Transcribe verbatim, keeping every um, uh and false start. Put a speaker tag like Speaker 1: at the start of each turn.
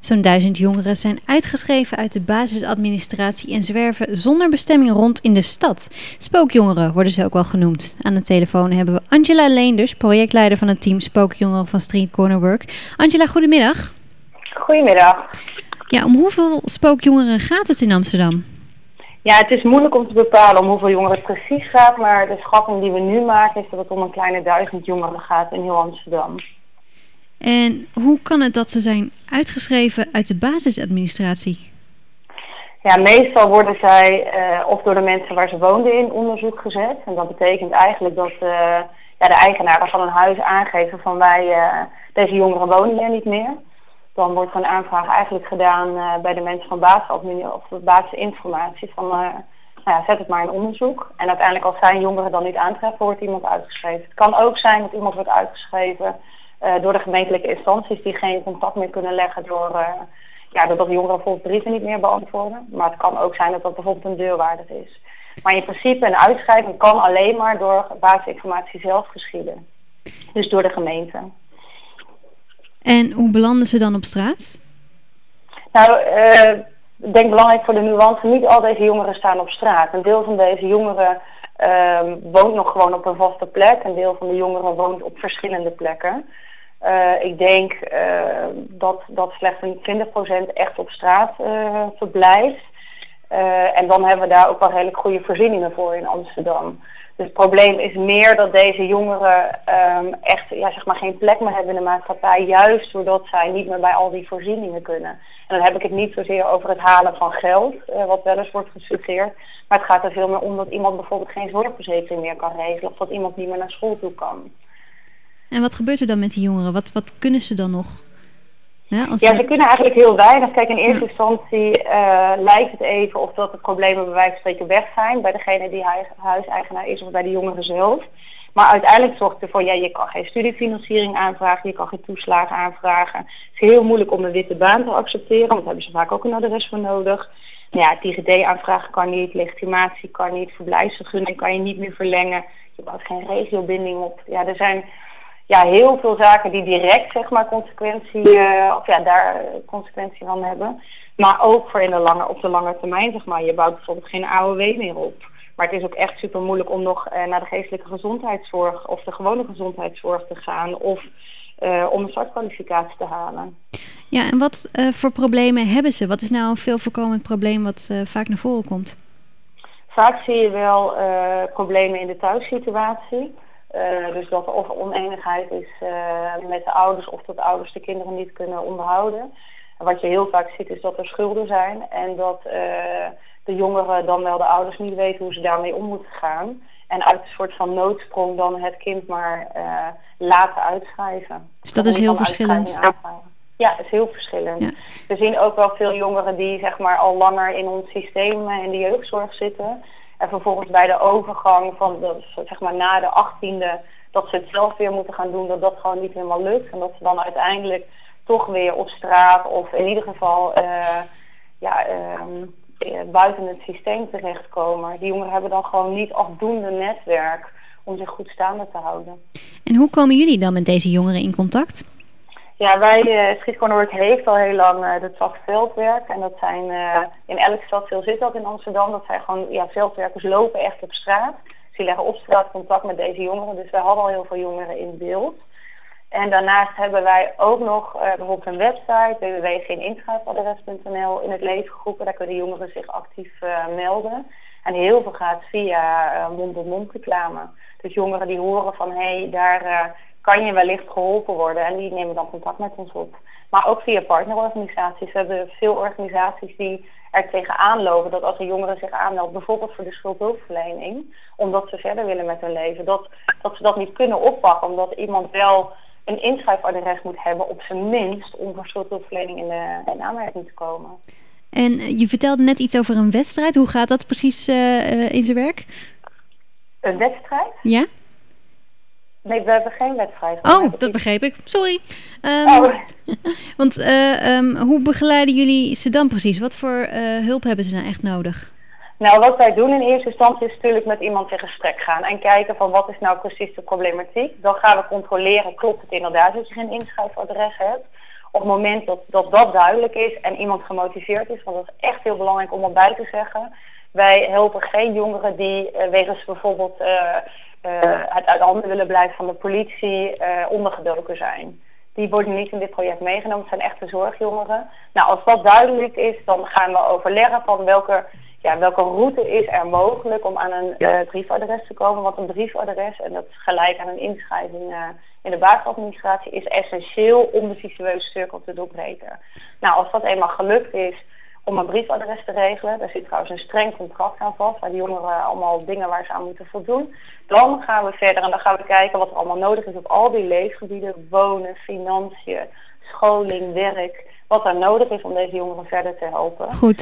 Speaker 1: Zo'n duizend jongeren zijn uitgeschreven uit de basisadministratie en zwerven zonder bestemming rond in de stad. Spookjongeren worden ze ook wel genoemd. Aan de telefoon hebben we Angela Leenders, projectleider van het team Spookjongeren van Street Corner Work. Angela, goedemiddag.
Speaker 2: Goedemiddag.
Speaker 1: Ja, om hoeveel spookjongeren gaat het in Amsterdam?
Speaker 2: Ja, het is moeilijk om te bepalen om hoeveel jongeren het precies gaat, maar de schatting die we nu maken is dat het om een kleine duizend jongeren gaat in heel Amsterdam.
Speaker 1: En hoe kan het dat ze zijn uitgeschreven uit de basisadministratie?
Speaker 2: Ja, meestal worden zij uh, of door de mensen waar ze woonden in onderzoek gezet. En dat betekent eigenlijk dat uh, ja, de eigenaren van een huis aangeven van wij, uh, deze jongeren wonen hier niet meer. Dan wordt er een aanvraag eigenlijk gedaan uh, bij de mensen van basisadministratie of basisinformatie van uh, nou ja, zet het maar in onderzoek. En uiteindelijk als zij jongeren dan niet aantreffen, wordt iemand uitgeschreven. Het kan ook zijn dat iemand wordt uitgeschreven uh, door de gemeentelijke instanties die geen contact meer kunnen leggen door, uh, ja, doordat jongeren bijvoorbeeld brieven niet meer beantwoorden. Maar het kan ook zijn dat dat bijvoorbeeld een deurwaarder is. Maar in principe een uitschrijving kan alleen maar door basisinformatie zelf geschieden. Dus door de gemeente.
Speaker 1: En hoe belanden ze dan op straat?
Speaker 2: Nou, uh, ik denk belangrijk voor de nuance, niet al deze jongeren staan op straat. Een deel van deze jongeren uh, woont nog gewoon op een vaste plek. Een deel van de jongeren woont op verschillende plekken. Uh, ik denk uh, dat, dat slechts een twintig procent echt op straat uh, verblijft. Uh, en dan hebben we daar ook wel redelijk goede voorzieningen voor in Amsterdam. Dus het probleem is meer dat deze jongeren um, echt ja, zeg maar geen plek meer hebben in de maatschappij, juist doordat zij niet meer bij al die voorzieningen kunnen. En dan heb ik het niet zozeer over het halen van geld, uh, wat wel eens wordt gesuggereerd, maar het gaat er veel meer om dat iemand bijvoorbeeld geen zorgverzekering meer kan regelen of dat iemand niet meer naar school toe kan.
Speaker 1: En wat gebeurt er dan met die jongeren? Wat, wat kunnen ze dan nog? Ja, als
Speaker 2: ja,
Speaker 1: ze...
Speaker 2: ze kunnen eigenlijk heel weinig. Kijk, in eerste ja. instantie uh, lijkt het even of dat de problemen bij wijze van spreken weg zijn bij degene die huiseigenaar is of bij de jongeren zelf. Maar uiteindelijk zorgt het ervoor, ja, je kan geen studiefinanciering aanvragen, je kan geen toeslagen aanvragen. Het is heel moeilijk om een witte baan te accepteren, want daar hebben ze vaak ook een adres voor nodig. Ja, T G D-aanvragen kan niet, legitimatie kan niet, verblijfsvergunning kan je niet meer verlengen. Je bouwt geen regiobinding op. Ja, er zijn ja, heel veel zaken die direct zeg maar consequentie, uh, of ja, daar consequentie van hebben. Maar ook voor in de lange, op de lange termijn, zeg maar. Je bouwt bijvoorbeeld geen A O W meer op. Maar het is ook echt super moeilijk om nog uh, naar de geestelijke gezondheidszorg of de gewone gezondheidszorg te gaan of uh, om een startkwalificatie te halen.
Speaker 1: Ja, en wat uh, voor problemen hebben ze? Wat is nou een veel voorkomend probleem wat uh, vaak naar voren komt?
Speaker 2: Vaak zie je wel uh, problemen in de thuissituatie. Uh, dus dat er of oneenigheid is uh, met de ouders of dat de ouders de kinderen niet kunnen onderhouden. En wat je heel vaak ziet is dat er schulden zijn en dat uh, de jongeren dan wel de ouders niet weten hoe ze daarmee om moeten gaan. En uit een soort van noodsprong dan het kind maar uh, laten uitschrijven.
Speaker 1: Dus dat is heel verschillend.
Speaker 2: Ja, dat is heel verschillend.
Speaker 1: Ja.
Speaker 2: We zien ook wel veel jongeren die zeg maar al langer in ons systeem uh, in de jeugdzorg zitten. En vervolgens bij de overgang van de, zeg maar na de achttiende dat ze het zelf weer moeten gaan doen, dat dat gewoon niet helemaal lukt. En dat ze dan uiteindelijk toch weer op straat of in ieder geval uh, ja, uh, buiten het systeem terechtkomen. Die jongeren hebben dan gewoon niet afdoende netwerk om zich goed staande te houden.
Speaker 1: En hoe komen jullie dan met deze jongeren in contact?
Speaker 2: Ja, wij, uh, Street Corner Work heeft al heel lang uh, het vak veldwerk. En dat zijn, uh, in elke stad, veel zit dat in Amsterdam, dat zijn gewoon, ja, veldwerkers lopen echt op straat. Dus die leggen op straat contact met deze jongeren. Dus wij hadden al heel veel jongeren in beeld. En daarnaast hebben wij ook nog uh, bijvoorbeeld een website, w w w punt geen inschrijfadres punt n l, in het leven geroepen. Daar kunnen jongeren zich actief uh, melden. En heel veel gaat via uh, mond-tot-mond reclame. Dus jongeren die horen van, hé, hey, daar uh, kan je wellicht geholpen worden. En die nemen dan contact met ons op. Maar ook via partnerorganisaties. We hebben veel organisaties die er tegenaan lopen dat als een jongere zich aanmeldt, bijvoorbeeld voor de schuldhulpverlening, omdat ze verder willen met hun leven, dat, dat ze dat niet kunnen oppakken, omdat iemand wel een inschrijfadres moet hebben, op zijn minst, om voor schuldhulpverlening in, de, in aanmerking te komen.
Speaker 1: En je vertelde net iets over een wedstrijd. Hoe gaat dat precies uh, uh, in zijn werk?
Speaker 2: Een wedstrijd?
Speaker 1: Ja?
Speaker 2: Nee, we hebben geen wedstrijd.
Speaker 1: Oh, dat iets... begreep ik. Sorry. Um,
Speaker 2: oh.
Speaker 1: Want uh, um, hoe begeleiden jullie ze dan precies? Wat voor uh, hulp hebben ze nou echt nodig?
Speaker 2: Nou, wat wij doen in eerste instantie is natuurlijk met iemand in gesprek gaan en kijken van wat is nou precies de problematiek. Dan gaan we controleren, klopt het inderdaad dat je geen inschrijfadres hebt? op het moment dat, dat dat duidelijk is en iemand gemotiveerd is, want dat is echt heel belangrijk om erbij te zeggen. Wij helpen geen jongeren die uh, wegens bijvoorbeeld uh, uh, uit, uit handen willen blijven van de politie uh, ondergedoken zijn. Die worden niet in dit project meegenomen, het zijn echte zorgjongeren. Nou, als dat duidelijk is, dan gaan we overleggen van welke, ja, welke route is er mogelijk om aan een uh, briefadres te komen. Want een briefadres, en dat is gelijk aan een inschrijving uh, in de basisadministratie, is essentieel om de visuele cirkel te doorbreken. Nou, als dat eenmaal gelukt is om een briefadres te regelen, daar zit trouwens een streng contract aan vast, waar die jongeren allemaal dingen waar ze aan moeten voldoen. Dan gaan we verder en dan gaan we kijken wat er allemaal nodig is op al die leefgebieden, wonen, financiën, scholing, werk, wat er nodig is om deze jongeren verder te helpen.
Speaker 1: Goed.